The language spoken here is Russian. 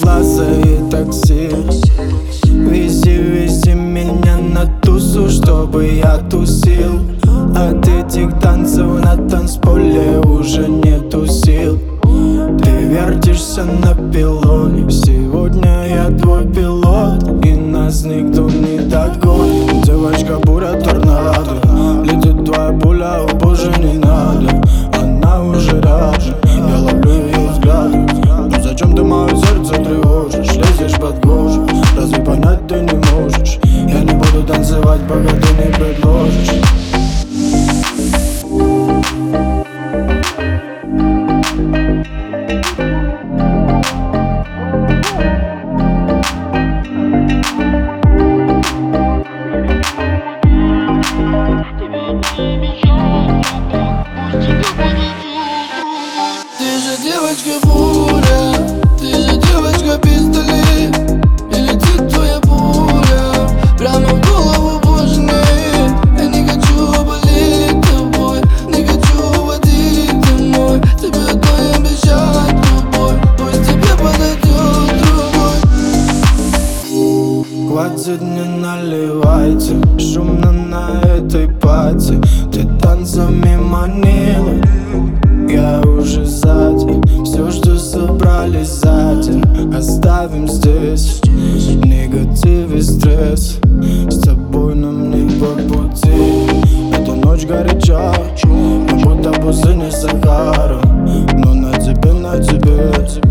глаза и такси. Вези меня на тусу, чтобы я тусил. От этих танцев на танцполе уже нету сил. Ты вертишься на пилоне, сегодня я твой пилот, и нас никто не догонит. Девочка буря торнадо, летит твоя пуля, о боже, не надо. Она уже рядом, я ловлю ее взгляды. Ну зачем ты мое сердце тревожишь, лезешь под кожу? Разве понять ты не можешь? Я не буду танцевать, пока ты не предложишь. Ты же девочка буря, ты же девочка пистолет, и летит твоя пуля прямо в голову, боже, нет. Я не хочу болеть тобой, не хочу водить домой. Тебе одно я обещаю любовь, пусть тебе подойдет другой. Хватит, не наливайте, шумно на этой пати. Ты танцами манила, я уже сзади. Все, что собрали за день, оставим здесь. Негатив и стресс, с тобой нам не по пути. Эта ночь горяча, как будто пустыня Сахара. Но на тебе